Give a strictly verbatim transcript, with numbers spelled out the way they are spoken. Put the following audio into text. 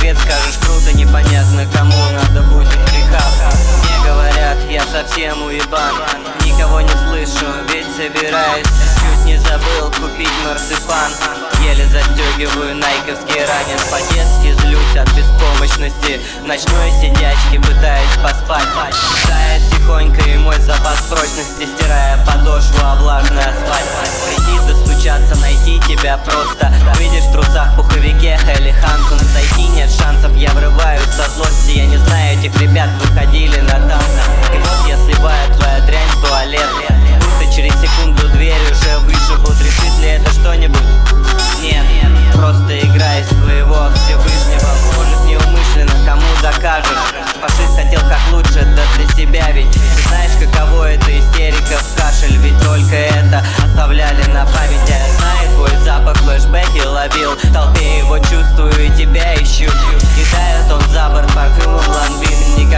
ответ скажешь круто, непонятно кому надо будет приказ. Мне говорят, я совсем уебан, никого не слышу, ведь собираюсь. Чуть не забыл купить марципан, еле застегиваю найковский ранец. По-детски злюсь от беспомощности, в ночной сидячке пытаюсь поспать. Тает тихонько и мой запас прочности, стирая подошву о влажный асфальт. Прийти, достучаться, найти тебя просто. Выйдешь в трусах, пуховике, Хелли Хансен. Зайти нет шансов, я врываюсь со злости. Я не знаю этих ребят, выходили на танцы. И вот я сливаю твоя дрянь в туалет, будто через секунду дверь уже вышибут. Решит ли это что-нибудь? Нет, просто игра из твоего Всевышнего. Может, неумышленно, кому докажешь? Фашист хотел как лучше, да для себя. Ведь ты знаешь, каково это истерика в кашель. Ведь только это оставляли на память. Я знаю твой запах, флешбеки ловил. В толпе его чувствую и тебя ищу. Кидает он за борт парфюмом Ланвин.